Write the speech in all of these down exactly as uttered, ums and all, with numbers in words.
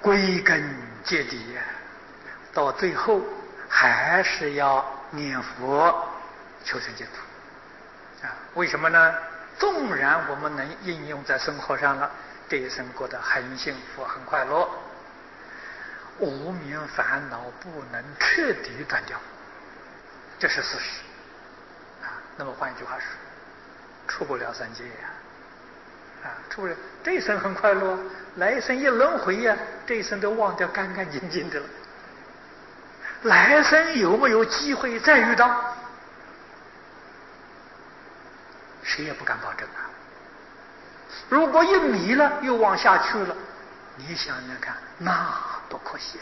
归根结底呀，到最后还是要念佛求生净土啊！为什么呢？纵然我们能应用在生活上了，这一生过得很幸福很快乐，无明烦恼不能彻底断掉，这是事实啊。那么换一句话说，出不了三界呀，啊，出不了。这一生很快乐，来一生一轮回呀，这一生都忘掉干干净净的了。来生有没有机会再遇到？谁也不敢保证啊。如果一迷了，又往下去了，你想想看，那多可惜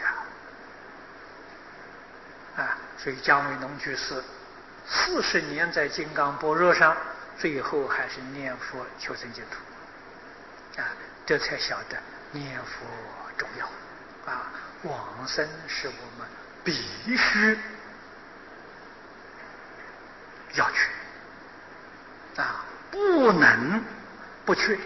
啊！啊，所以姜维农居士四十年在金刚般若上，最后还是念佛求生净土啊，这才晓得念佛重要啊，往生是我们必须要去啊，不能不去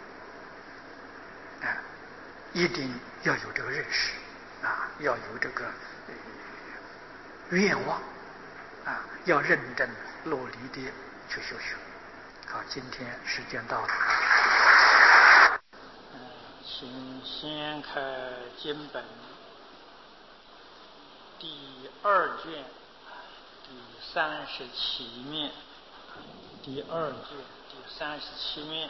啊，一定要有这个认识啊，要有这个、呃、愿望啊，要认真努力的去修学。好，今天时间到了。 请先开经本第二卷第三十七面，第二卷第三十七面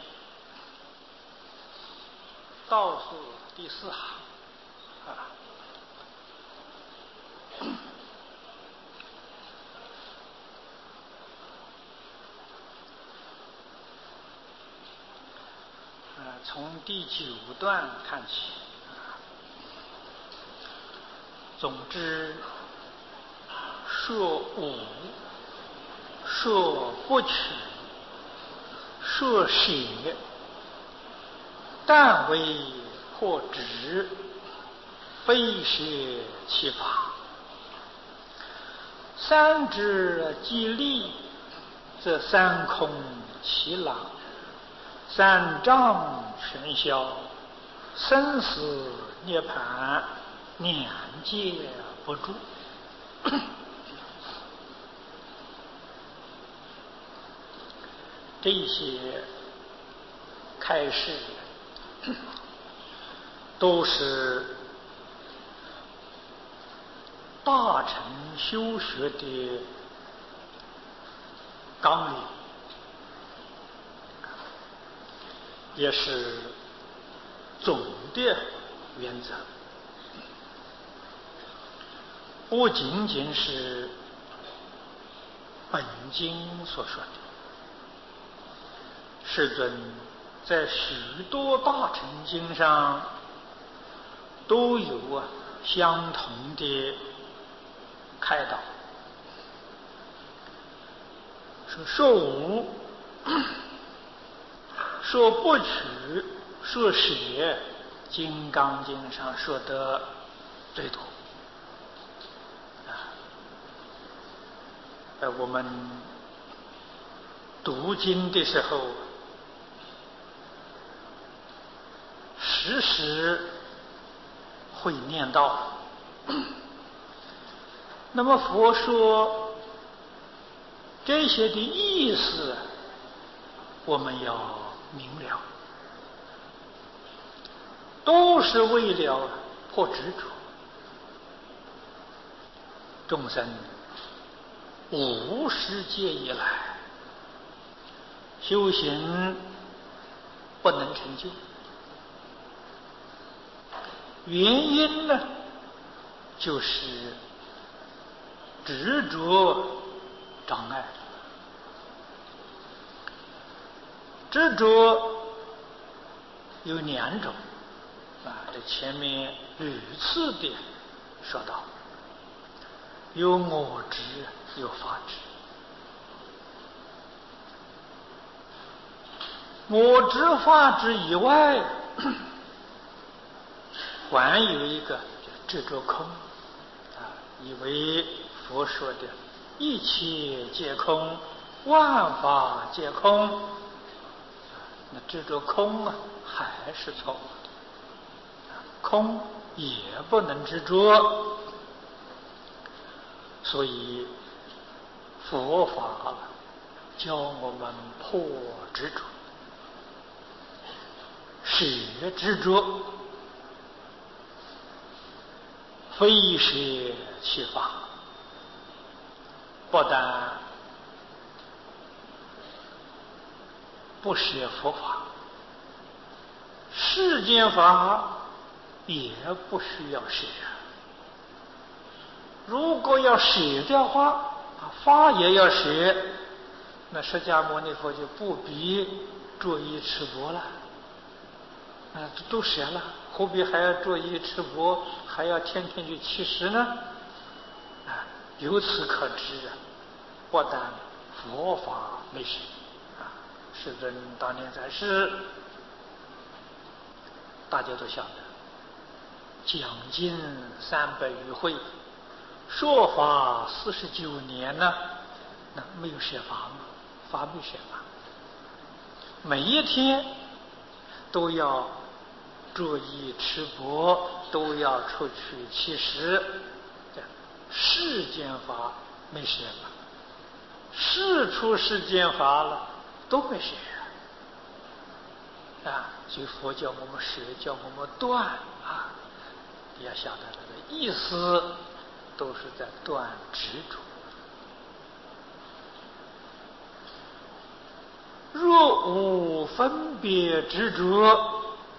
倒数第四行啊。呃，从第九段看起。总之，说无，说不取，说舍，但为破执，非舍其法。三者既立，则三空其朗，三障全消，生死涅槃，两界不住。这些开示都是大乘修学的纲领，也是总的原则，不仅仅是本经所说的。世尊在许多大乘经上都有啊相同的开导，说说无，说不取，说舍，金刚经上说的最多啊。呃，我们读经的时候，时时会念到。那么佛说这些的意思，我们要明了，都是为了破执着。众生无始劫以来修行不能成就，原因呢，就是执着障碍。执着有两种啊，这前面屡次的说到，有我执，有法执。我执法执以外，还有一个执着空啊，以为佛说的一切皆空，万法皆空，那执着空啊，还是错误的。空也不能执着。所以佛法教我们破执着，舍执着，非舍其法。不但不舍佛法，世间法也不需要舍。如果要舍的话，法也要舍，那释迦牟尼佛就不必着衣持钵了，啊，都舍了，何必还要着衣持钵，还要天天去乞食呢？啊，由此可知啊，不但佛法没舍啊，世尊当年在世，大家都晓得，讲经三百余会，说法四十九年呢，那没有舍法吗？法没舍法，每一天都要着衣持钵，都要出去乞食，世间法没舍法，世出世间法了都没舍啊！所以佛教我们舍，叫我们断啊！你要晓得那个意思，都是在断执着。若无分别执着，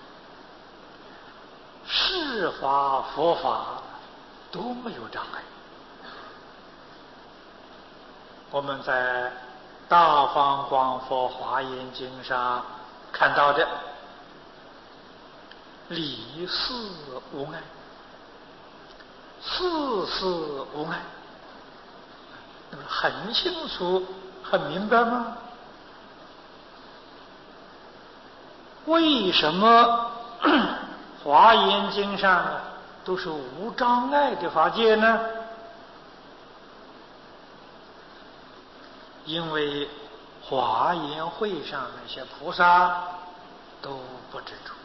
世法佛法都没有障碍。我们在《大方广佛华严经》上看到的理事无碍，事事无碍，那么很清楚很明白吗？为什么华严经上都是无障碍的法界呢？因为华严会上那些菩萨都不执着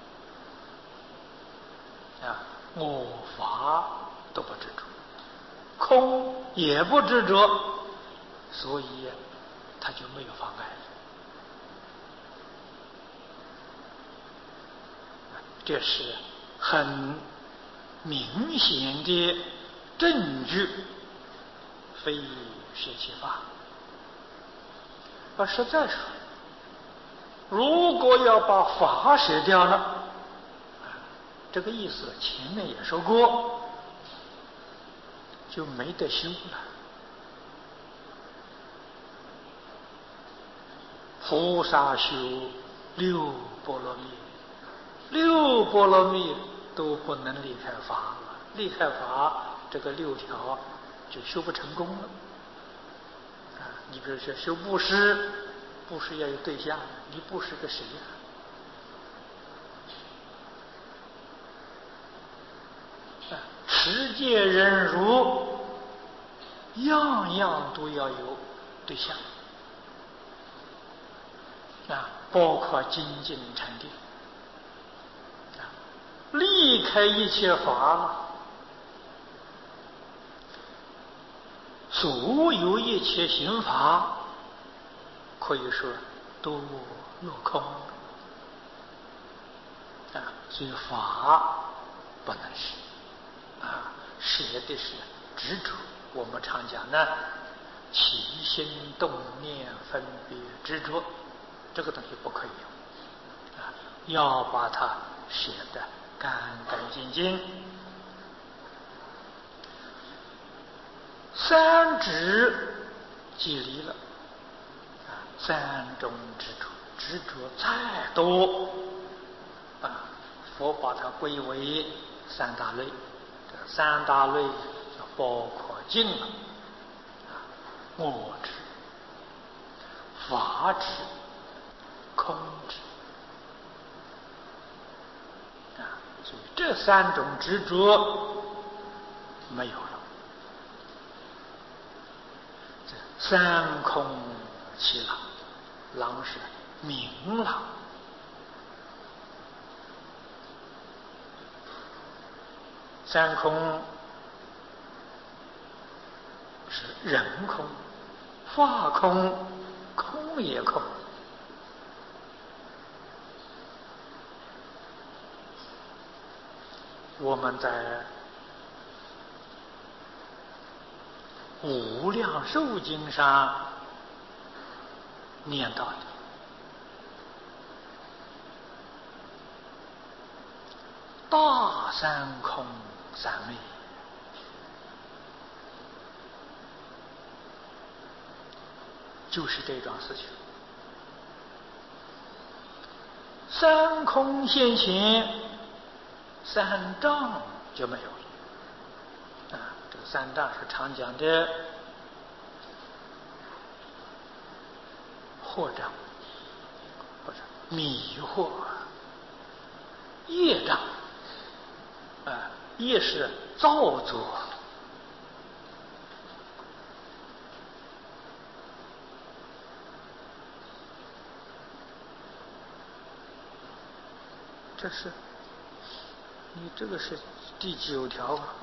啊，我法都不执着，空也不执着，所以他就没有妨碍。这是很明显的证据，非舍其法。而实在说，如果要把法舍掉了，这个意思前面也说过，就没得修了。菩萨修六波罗蜜，六波罗蜜都不能离开法了，离开法，这个六条就修不成功了。啊，你比如说修布施，布施要有对象，你布施个谁呀？啊，持戒忍辱，样样都要有对象。啊，包括精进禅定，啊，离开一切法了，所有一切行法，可以说都落空啊。所以法不能舍啊，舍的是执着。我们常讲呢，起心动念分别执着。这个东西不可以有啊，要把它写得干干净净。三执即离了啊，三种执着，执着再多啊，佛把它归为三大类。这三大类就包括净了啊，我执、法执、空执啊，所以这三种执着没有了。这三空其朗，朗是明朗， 三空是人空、法空、空也空。我们在《无量寿经》上念到的大三空三昧，就是这桩事情。三空现前，三障就没有了。啊，这个三障是常讲的惑障，或者迷惑、业障。啊，业是造作。这是你这个是第九条啊。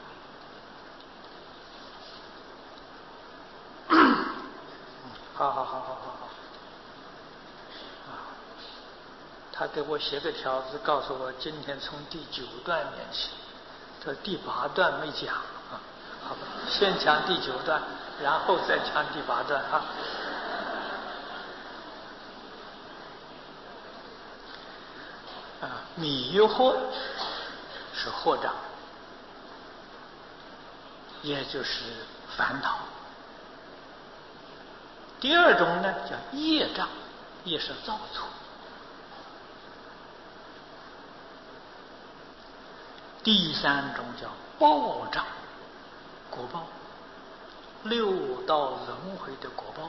好好好好好好。啊，他给我写个条子，告诉我今天从第九段念起，这第八段没讲啊。好吧，先讲第九段，然后再讲第八段啊。啊，迷惑是惑障，也就是烦恼。第二种呢叫业障，业是造作。第三种叫报障，果报，六道轮回的果报。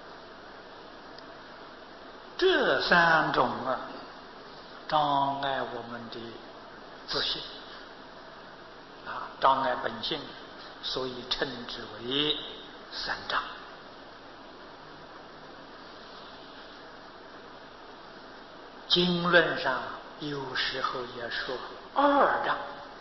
这三种啊，障碍我们的自信啊，障碍本性，所以称之为三障。经论上有时候也说二障，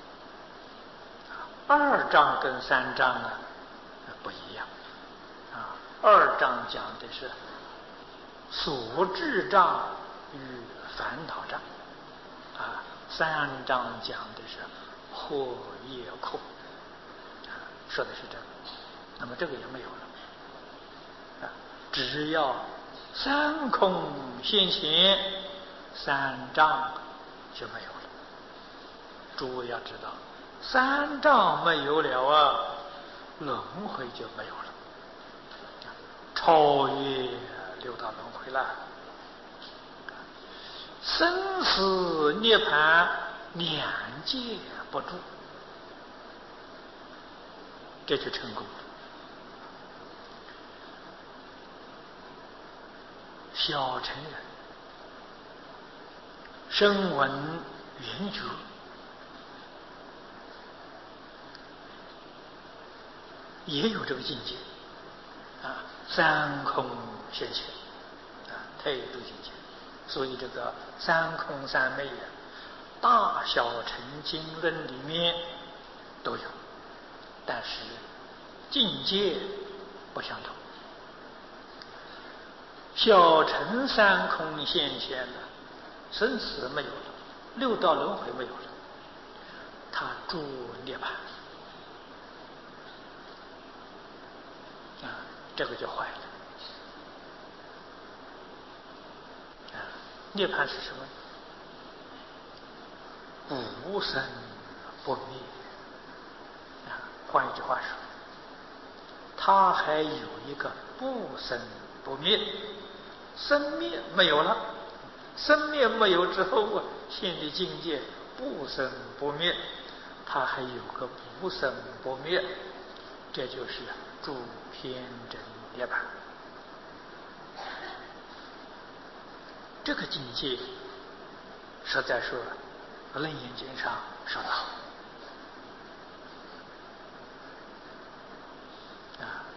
二障跟三障啊不一样啊。二障讲的是所知障与烦恼障啊，三障讲的是惑业空啊，说的是这个。那么这个也没有了啊，只要三空现前，三障就没有了。诸位要知道，三障没有了啊，轮回就没有了，超越六道轮回了。生死涅槃两界不住，这就成功了。小乘人声闻缘觉，也有这个境界啊，三空现前啊，态度境界。所以这个三空三昧啊，大小乘经论里面都有，但是境界不相同。小乘三空现前呢，生死没有了，六道轮回没有了，他住涅槃啊，这个就坏了啊！涅槃是什么？不生不灭啊！换一句话说，他还有一个不生不灭，生灭没有了，生灭没有之后啊，现的境界不生不灭，他还有个不生不灭，这就是住偏真涅槃。这个境界实在说《楞严经》上说得好啊，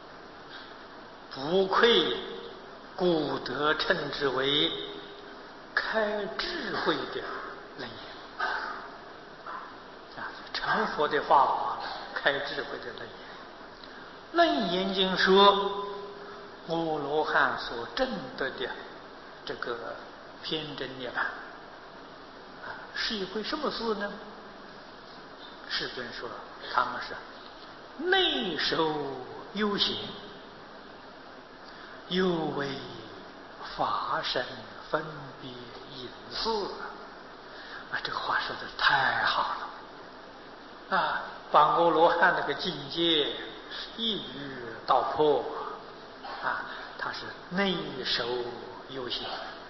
不愧古德称之为开智慧的楞严啊， 成佛的法华，开智慧的楞严。楞严经说，阿罗汉所证得的这个偏真涅槃，啊，是一回什么事呢？世尊说，他们是内受忧行，又为法身分别隐士。啊，这个话说的太好了！啊，把阿罗汉那个境界一语道破。啊，他是内受忧行，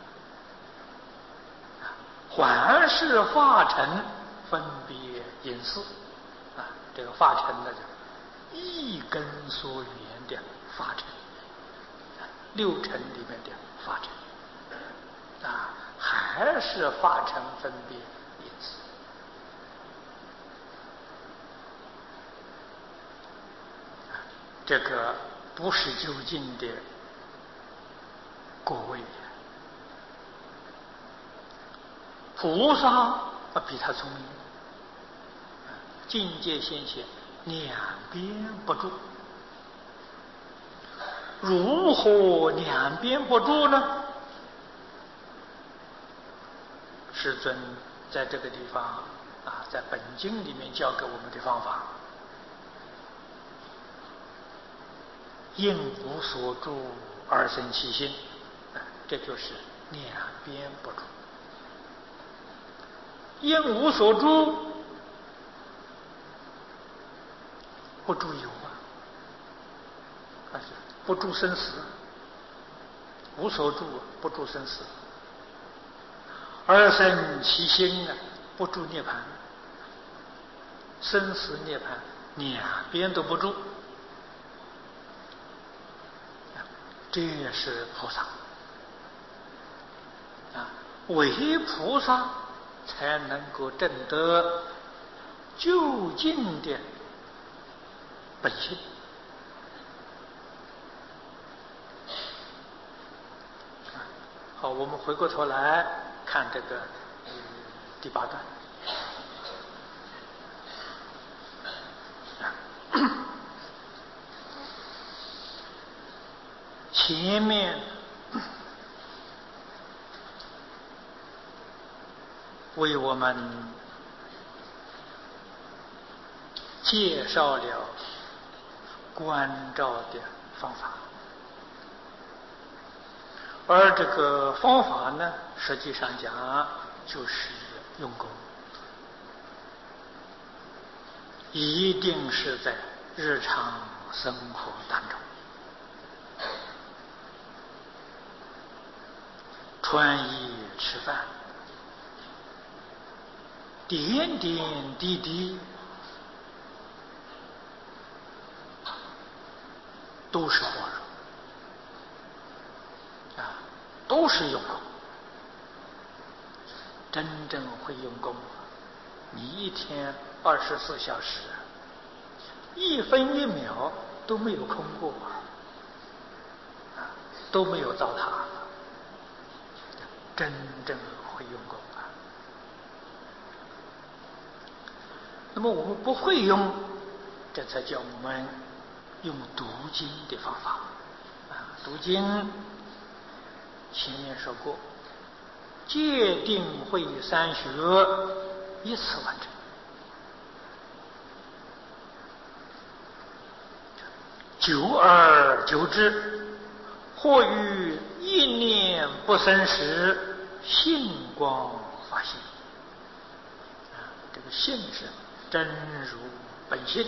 啊，还是法尘分别隐士。啊，这个法尘呢，就一根所缘的法尘，啊，六尘里面的法尘，啊，还是法尘分别隐士。啊，这个不是究竟的果位，菩萨比他聪明，境界现前，两边不住。如何两边不住呢？世尊在这个地方啊，在本经里面教给我们的方法，应无所住而生其心，这就是两边不住。应无所住，不住有啊，啊，不住生死；无所住，不住生死。而生其心啊，不住涅槃。生死涅槃两边都不住，这也是菩萨啊，唯菩萨才能够证得究竟的本性。好，我们回过头来看这个、嗯、第八段。前面为我们介绍了观照的方法，而这个方法呢，实际上讲就是用功，一定是在日常生活当中，穿衣吃饭，点点滴滴都是般若啊，都是用功。真正会用功，你一天二十四小时，一分一秒都没有空过啊，都没有糟蹋，真正会用功啊。那么我们不会用，这才叫我们用读经的方法啊。读经前面说过，戒定慧三学一次完成，久而久之，或于一念不生时，性光发现。啊，这个性是真如本性，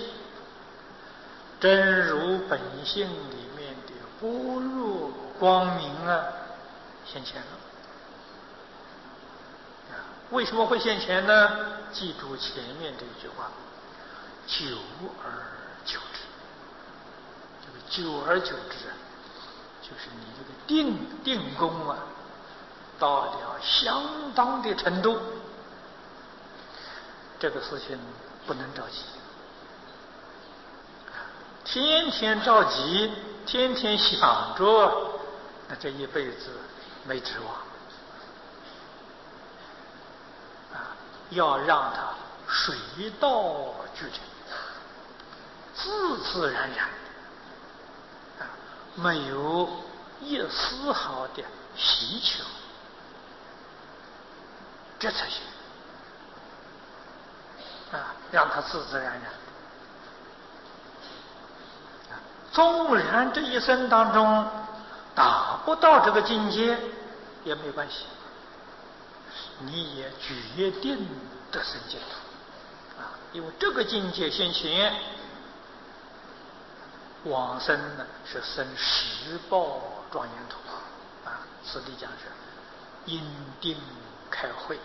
真如本性里面的般若光明啊，现前了。为什么会现前呢？记住前面这一句话，久而久之。这个久而久之啊，就是你这个定定功啊，到了相当的程度，这个事情不能着急，天天着急，天天想着，那这一辈子没指望。要让它水到渠成，自自然然，啊，没有一丝毫的希求，这才行啊，让它自自然然。纵然这一生当中达不到这个境界也没关系，你也决定得生净土啊！因为这个境界现前，往生呢是生十报庄严土啊。此地讲是因定开慧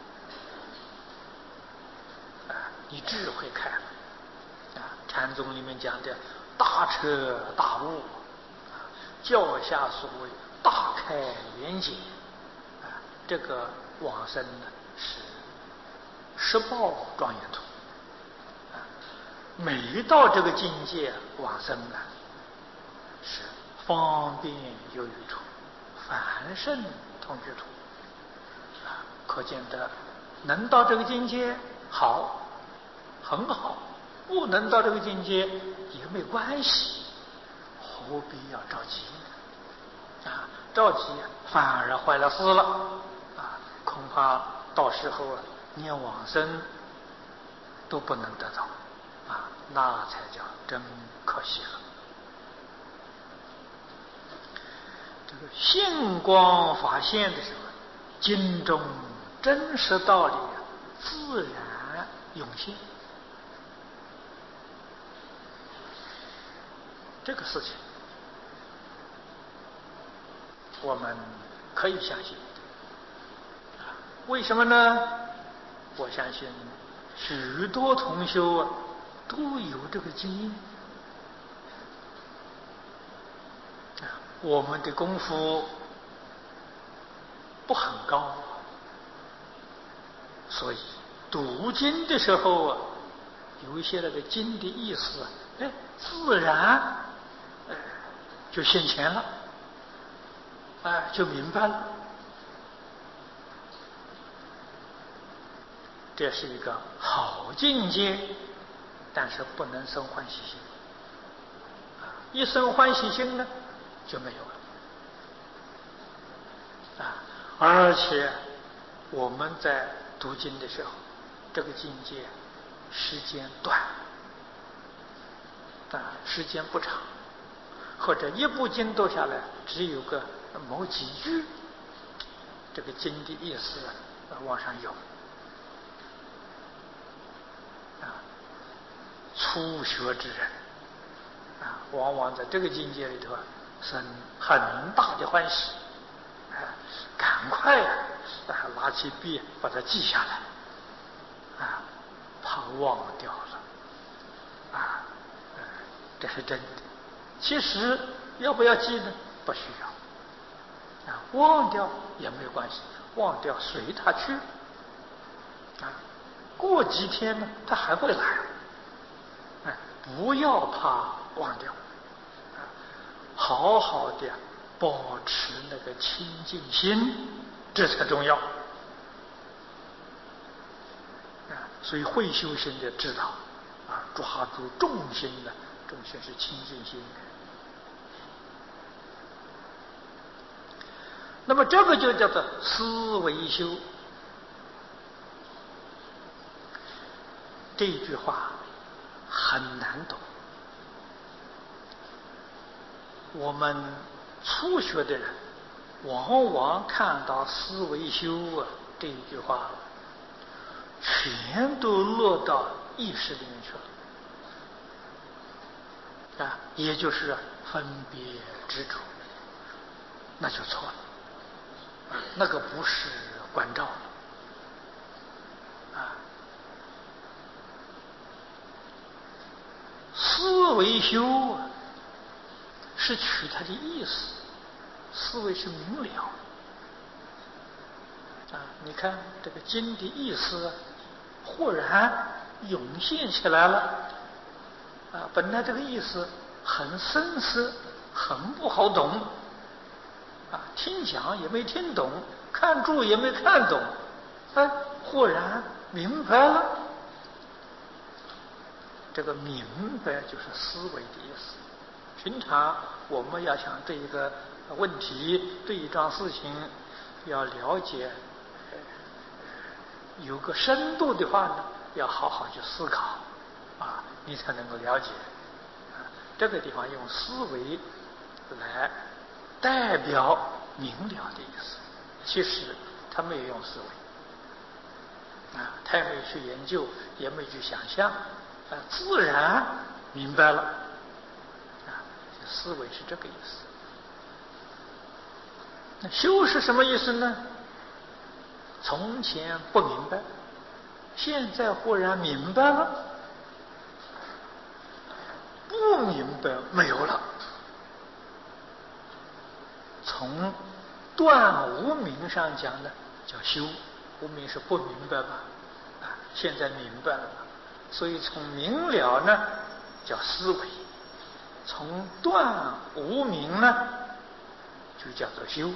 啊，你智慧开了啊。禅宗里面讲的大彻大悟啊，教下所谓大开圆解啊，这个往生呢是十报庄严土啊。每到这个境界往生呢是方便有余处，凡圣同居土啊。可见得能到这个境界好，很好；不能到这个境界也没关系，何必要着急呢？啊，着急反而坏了事了啊！恐怕到时候啊，连往生都不能得到啊，那才叫真可惜了。这个现光发现的时候，经中真实道理啊，自然涌现。这个事情我们可以相信，为什么呢？我相信许多同修啊都有这个经验啊。我们的功夫不很高，所以读经的时候啊，有一些那个经的意思啊，哎，自然呃就现前了，哎，就明白了。这是一个好境界，但是不能生欢喜心啊！一生欢喜心呢，就没有了啊！而且我们在读经的时候，这个境界时间短啊，时间不长，或者一部经读下来只有个某几句，这个经的意思啊往上有啊。初学之人啊，往往在这个境界里头生很大的欢喜啊，赶快啊拿起笔把它记下来啊，怕忘掉了啊，这是真的。其实要不要记呢？不需要啊，忘掉也没有关系，忘掉随他去啊，过几天呢，他还会来。哎，不要怕忘掉啊，好好的保持那个清净心，这才重要啊。所以会修行的知道啊，抓住重心的，重心是清净心的。那么这个就叫做思维修。这句话很难懂，我们初学的人往往看到思维修啊这一句话，全都落到意识里面去了啊，也就是分别执着，那就错了啊，那个不是关照啊。思维修啊，是取它的意思，思维是明了啊。你看这个经的意思啊，忽然涌现起来了啊。本来这个意思很深涩，很不好懂啊，听讲也没听懂，看注也没看懂，哎，忽然明白了这个明白就是思维的意思。平常我们要想对一个问题、对一桩事情要了解，有个深度的话呢，要好好去思考啊，你才能够了解。啊，这个地方用思维来代表明了的意思，其实他没有用思维啊，他也没有去研究，也没有去想象，啊，自然明白了。啊，思维是这个意思。那修是什么意思呢？从前不明白，现在忽然明白了，不明白没有了。从断无明上讲呢，叫修。无明是不明白吧？啊，现在明白了，所以从明了呢叫思维，从断无明呢就叫做修。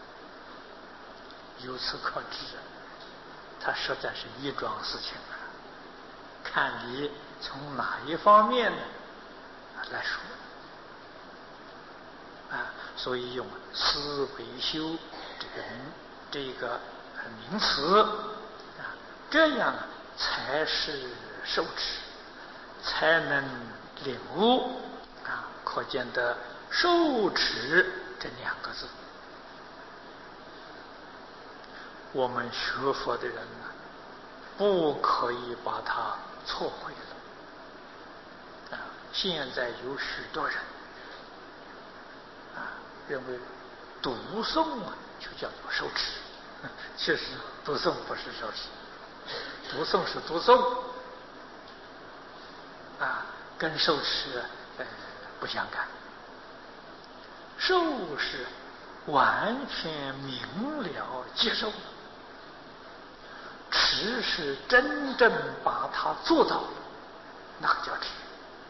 由此可知，它实在是一桩事情啊，看你从哪一方面呢来说啊，所以用思维修这个这个名词啊，这样才是受持，才能领悟啊。可见得受持这两个字，我们学佛的人呢，不可以把它错会了啊。现在有许多人啊，认为读诵啊就叫做受持，其实读诵不是受持，读诵是读诵啊，跟受持呃不相干。受是完全明了接受，持是真正把它做到，那个叫持。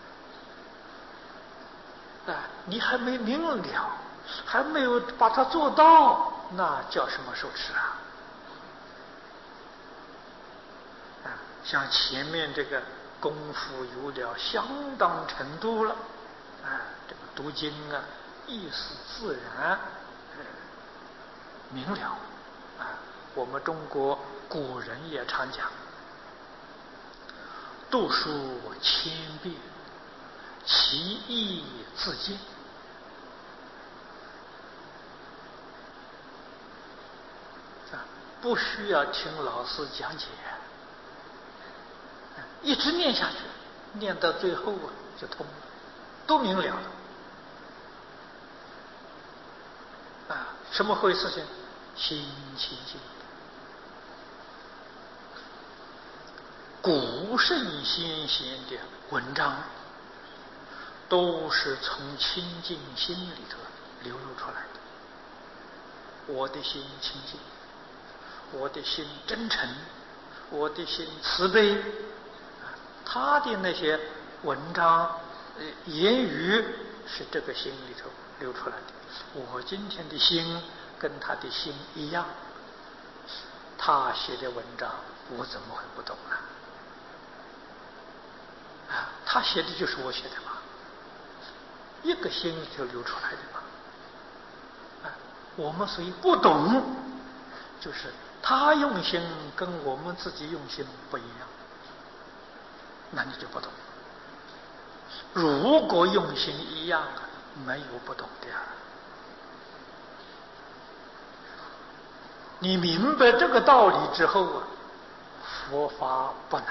啊，你还没明了，还没有把它做到，那叫什么受持啊？啊，像前面这个功夫有了相当程度了，啊，这个读经啊，意思自然、呃、明了啊。我们中国古人也常讲，读书千遍，其义自见。啊，不需要听老师讲解，一直念下去，念到最后啊就通了，都明了了。啊，什么回事情？心清净。古圣先贤的文章，都是从清净心里头流露出来的。我的心清净，我的心真诚，我的心慈悲，他的那些文章、言语是这个心里头流出来的。我今天的心跟他的心一样，他写的文章我怎么会不懂呢？啊，他写的就是我写的嘛，一个心里头流出来的嘛。啊，我们所以不懂，就是他用心跟我们自己用心不一样，那你就不懂。如果用心一样，没有不懂的呀。你明白这个道理之后啊，佛法不难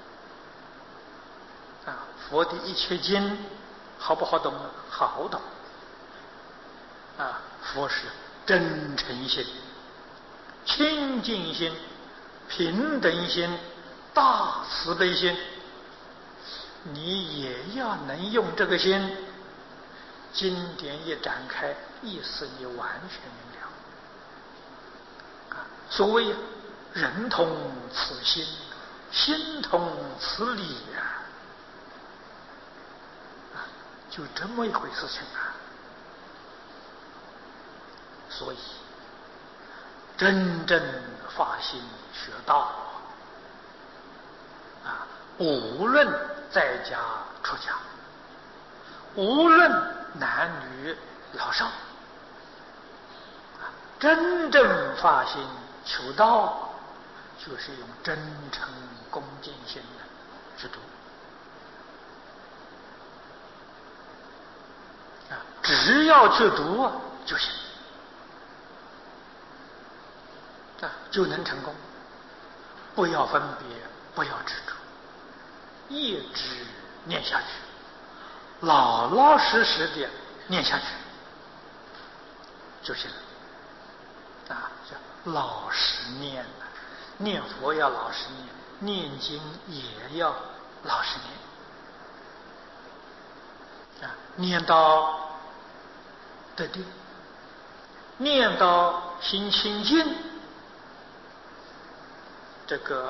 啊。佛的一切经好不好懂？好懂啊。佛是真诚心、清净心、平等心、大慈悲心，你也要能用这个心，经典一展开，意思你完全明了。所谓人同此心，心同此理啊，啊，就这么一回事情啊。所以真正发心学道啊，无论在家出家，无论男女老少，真正发心求道，就是用真诚恭敬心的去读啊，只要去读就行啊，就能成功。不要分别，不要执着，一直念下去，老老实实的念下去就行了啊，叫老实念啊，念佛要老实念，念经也要老实念啊，念到得定，念到心清净，这个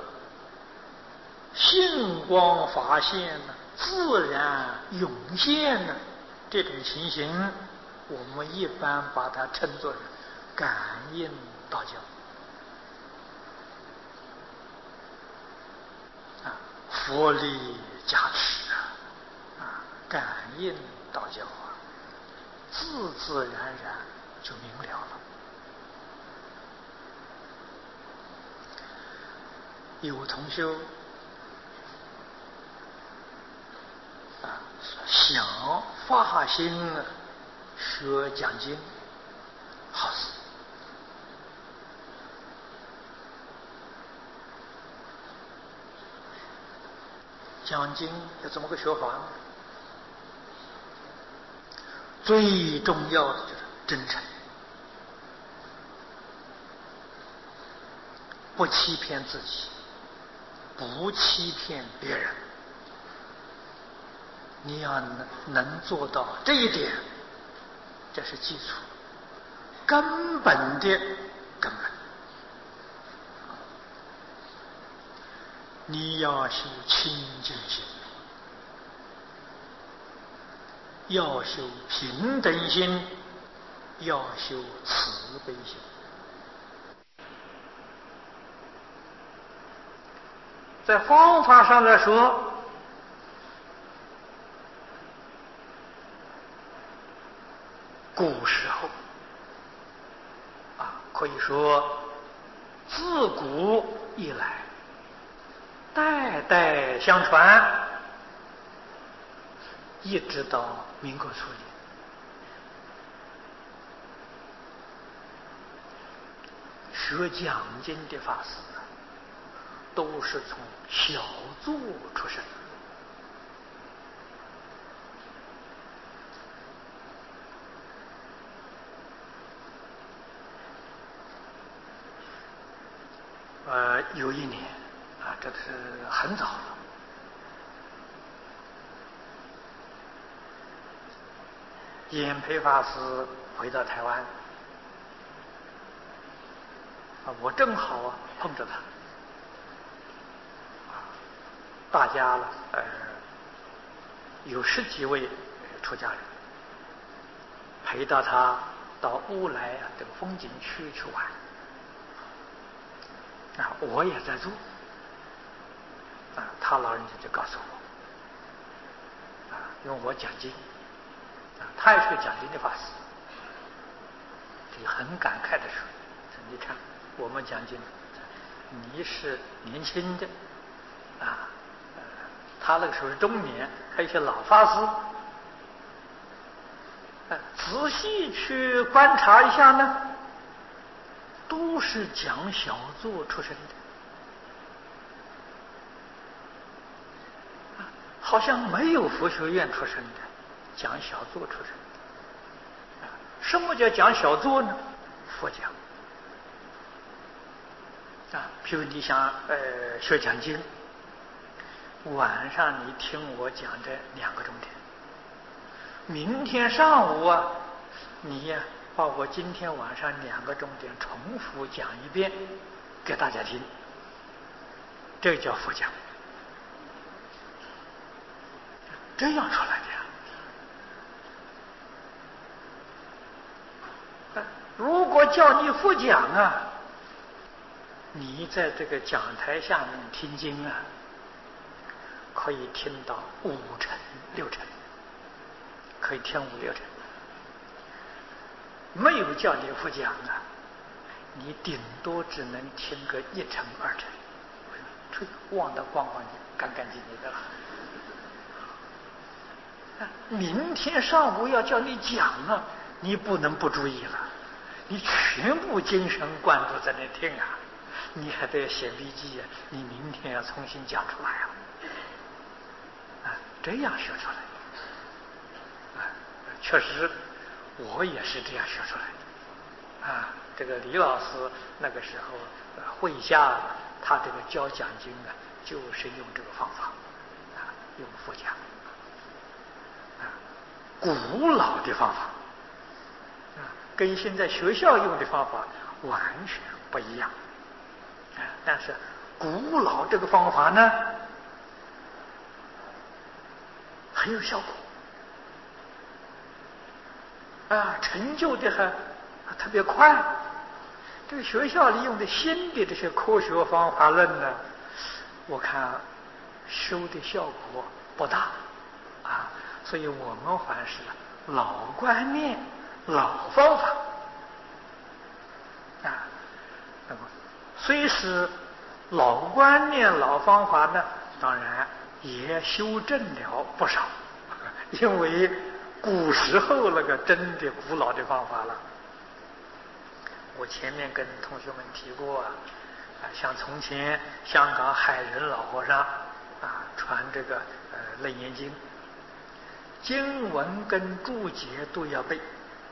性光发现呢，自然涌现呢，这种情形，我们一般把它称作是感应道教啊，佛力加持啊，啊，感应道教啊，自自然然就明了了。有同修啊，想发心学讲经，好事。讲经要怎么个学法呢？最重要的就是真诚，不欺骗自己，不欺骗别人。你要能能做到这一点，这是基础，根本的根本。你要修清净心，要修平等心，要修慈悲心。在方法上来说，古时候啊，可以说自古以来，代代相传，一直到民国初年，学讲经的法师都是从小座出身。呃，有一年啊，这是很早了，演培法师回到台湾啊，我正好啊碰着他，大家了，呃，有十几位出家人，陪到他到乌来啊这个风景区去玩。啊，我也在做，啊，他老人家就告诉我，啊，因为我讲经，啊，他也是个讲经的法师，就很感慨的说：“你看，我们讲经，你是年轻的，啊，呃、他那个时候是中年，还有一些老法师，啊，仔细去观察一下呢。”都是讲小座出身的，好像没有佛学院出身的，讲小座出身的。什么叫讲小座呢？佛讲啊，譬如你想呃学讲经，晚上你听我讲这两个钟头，明天上午啊，你呀、啊。把我今天晚上两个钟点重复讲一遍给大家听，这叫佛讲，这样出来的呀。如果叫你佛讲啊，你在这个讲台下面听经啊， 可以听到五成六成，可以听五六成。没有叫你不讲啊，你顶多只能听个一成二成，吹忘得光光干干净净的了。明天上午要叫你讲了，你不能不注意了，你全部精神贯注在那听啊，你还得写笔记啊，你明天要重新讲出来啊，啊，这样学出来，啊，确实我也是这样学出来的，啊，这个李老师那个时候呃会下他这个教讲经啊，就是用这个方法，啊，用复讲。古老的方法啊，跟现在学校用的方法完全不一样啊。但是古老这个方法呢，很有效果啊，成就的还特别快。这个学校里用的新的这些科学方法论呢，我看收的效果不大啊。所以我们还是老观念、老方法啊。那么，虽是老观念、老方法呢，当然也修正了不少，因为古时候那个真的古老的方法了。我前面跟同学们提过啊，啊，像从前香港海仁老和尚啊传这个呃《楞严经》。经文跟注解都要背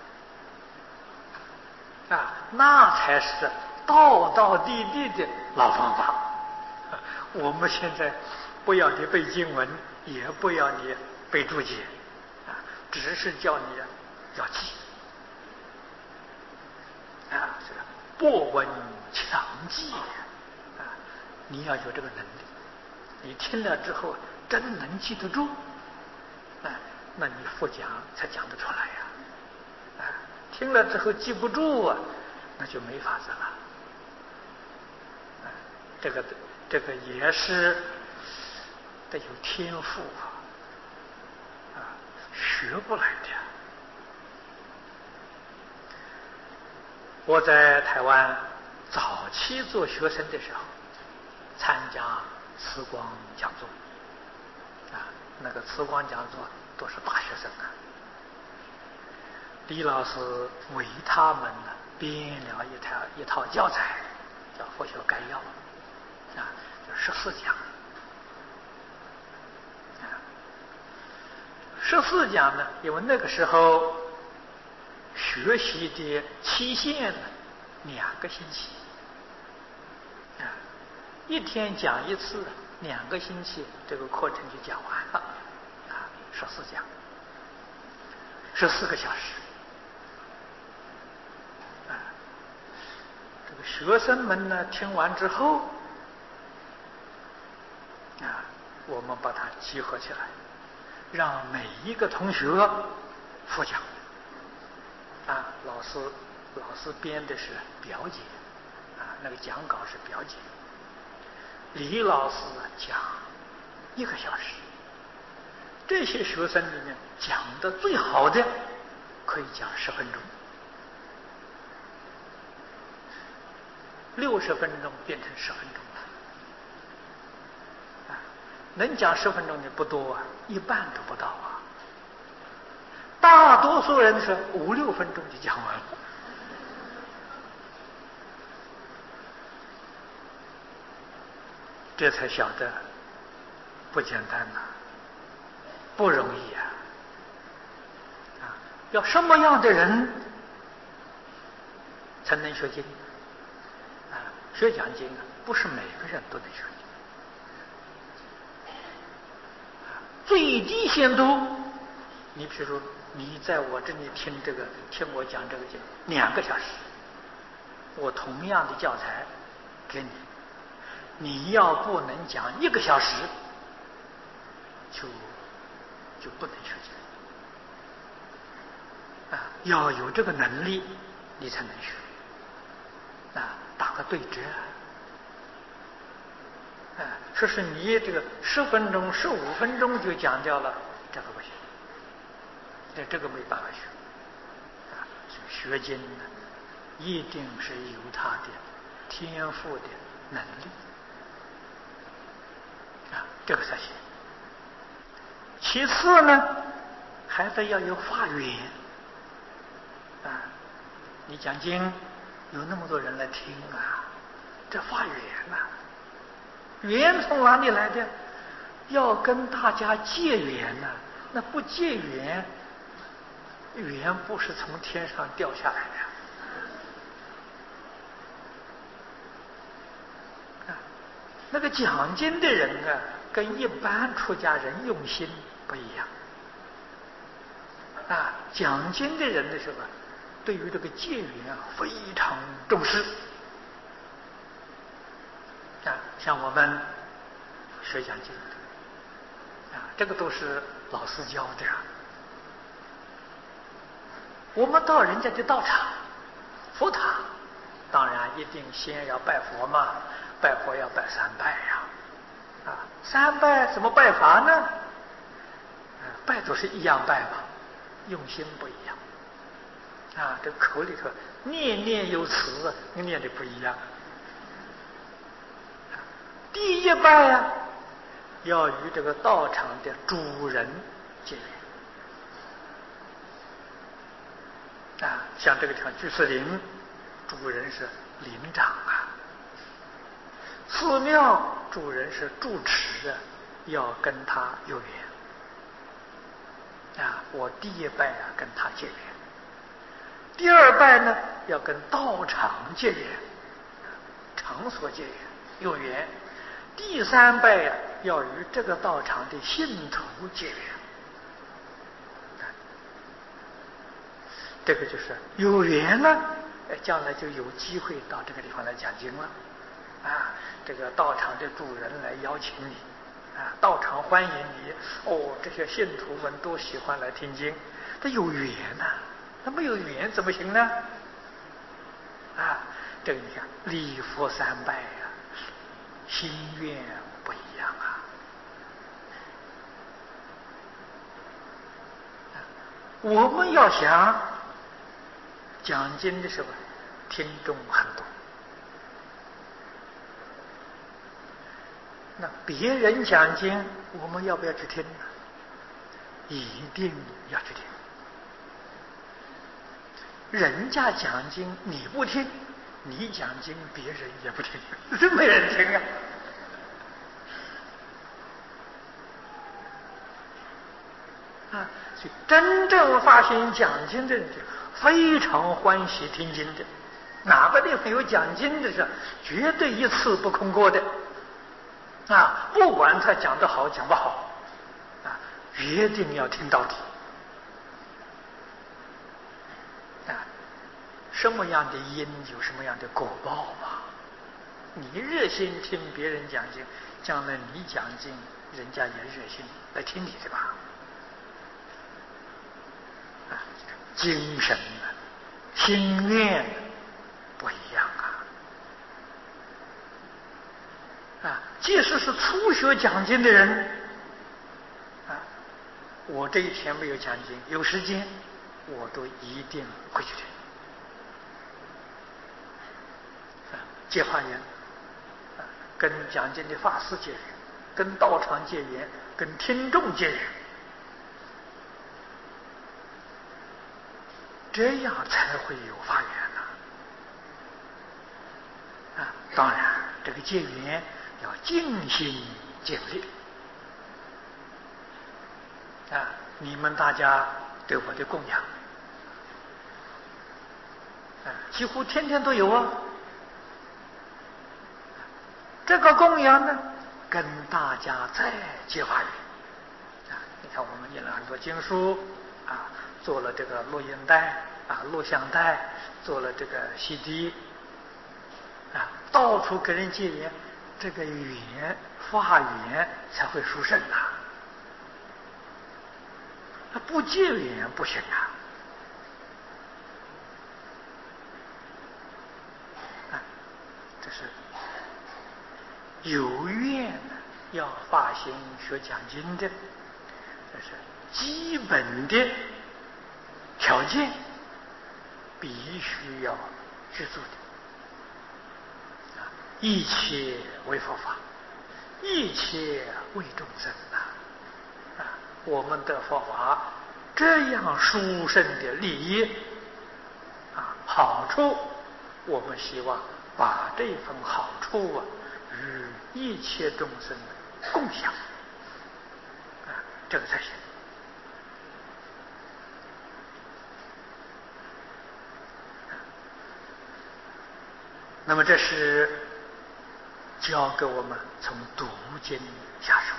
啊，那才是道道地地的老方法。我们现在不要你背经文，也不要你背注解啊，只是叫你要记啊，这个博闻强记啊，你要有这个能力，你听了之后真能记得住啊。那你复讲才讲得出来呀，啊，听了之后记不住啊，那就没法子了。啊，这个这个也是得有天赋啊，啊，学不来的。我在台湾早期做学生的时候，参加慈光讲座，啊，那个慈光讲座。都是大学生啊，李老师为他们呢编了一套一套教材，叫《佛学概要》啊，就十四讲啊。十四讲呢，因为那个时候学习的期限呢两个星期啊，一天讲一次，两个星期这个课程就讲完了。十四讲，十四个小时，啊，这个学生们呢听完之后，啊，我们把它集合起来，让每一个同学复讲，啊，老师老师编的是表解，啊，那个讲稿是表解，李老师讲一个小时。这些学生里面讲的最好的可以讲十分钟，六十分钟变成十分钟了，啊，能讲十分钟的不多啊，一半都不到啊。大多数人是五六分钟就讲完了，这才晓得不简单呐，不容易啊！啊，要什么样的人才能学经？啊，学讲经啊，不是每个人都能学经。啊，最低限度，你比如说，你在我这里听这个，听我讲这个经两个小时，我同样的教材给你，你要不能讲一个小时，就就不能学经啊！要有这个能力，你才能学啊！打个对折哎，说是你这个十分钟、十五分钟就讲掉了，这个不行，这这个没办法学。啊，学经呢，一定是有他的天赋的能力啊，这个才行。其次呢，还得要有法缘啊，你讲经有那么多人来听啊，这法缘呐、啊，缘从哪里来的？要跟大家结缘呐、啊，那不结缘，缘不是从天上掉下来的。啊，那个讲经的人啊，跟一般出家人用心不一样。啊，讲经的人的时候，对于这个戒缘啊非常重视。啊，像我们学讲经的，啊，这个都是老师教的。我们到人家的道场、佛塔，当然一定先要拜佛嘛，拜佛要拜三拜呀。啊，三拜怎么拜法呢？啊，拜都是一样拜嘛，用心不一样。啊，这口里头念念有词，念的不一样。第一拜呀、啊，要与这个道场的主人结缘。啊，像这个地方居士林，主人是林长啊；寺庙主人是住持啊，要跟他有缘。啊，我第一拜啊跟他结缘，第二拜呢要跟道场结缘，场所结缘有缘，第三拜呀、啊、要与这个道场的信徒结缘。这个就是有缘了，将来就有机会到这个地方来讲经了。啊，这个道场的主人来邀请你，啊，道场欢迎你。哦，这些信徒们都喜欢来听经，他有缘呐、啊，他没有缘怎么行呢？啊，这个你看礼佛三拜啊，心愿不一样啊。我们要想讲经的时候，听众很多，那别人讲经，我们要不要去听呢？一定要去听。人家讲经你不听，你讲经别人也不听，这没人听啊。啊，所以真正发心讲经的人非常欢喜听经的，哪个地方有讲经的是绝对一次不空过的。啊，不管他讲得好讲不好，啊，一定要听到底。啊，什么样的因有什么样的果报嘛。你热心听别人讲经，将来你讲经，人家也热心来听你的吧。啊，精神啊，心愿不一样啊。啊，即使是初学讲经的人，啊，我这一天没有讲经，有时间我都一定会去听。啊，结法缘，啊，跟讲经的法师结缘，跟道场结缘，跟听众结缘，这样才会有法缘呐。啊，当然这个结缘要尽心尽力。啊，你们大家对我的供养，啊，几乎天天都有啊。这个供养呢，跟大家再结法缘。啊，你看我们印了很多经书，啊，做了这个录音带，啊，录像带，做了这个 C D， 啊，到处跟人结缘，这个语言法缘才会殊胜呐。他不结缘不行啊！啊，这是有愿要发心学讲经的，这是基本的条件，必须要去做的。啊，一切为佛法，一切为众生啊！啊，我们的佛法这样殊胜的利益啊，好处，我们希望把这份好处啊与一切众生共享啊，这个才行。那么这是教给我们从读经下手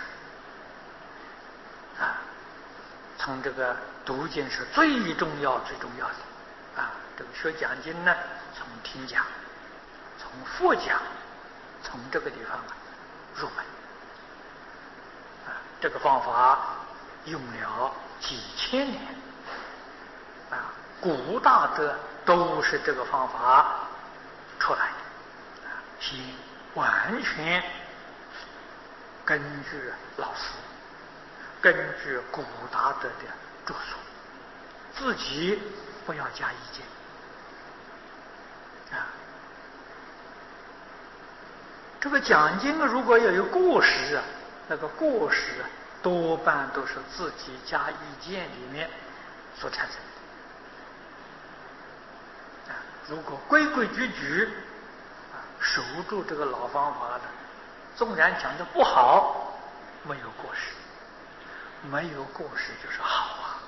啊，从这个读经是最重要最重要的啊。这个学讲经呢，从听讲，从复讲，从这个地方啊入门啊。这个方法用了几千年啊，古大德都是这个方法出来的啊，是完全根据老师，根据古大德的著述，自己不要加意见啊。这个讲经如果要有过失啊，那个过失啊，多半都是自己加意见里面所产生的。如果规规矩矩啊，守住这个老方法的，纵然讲的不好，没有过失，没有过失就是好啊。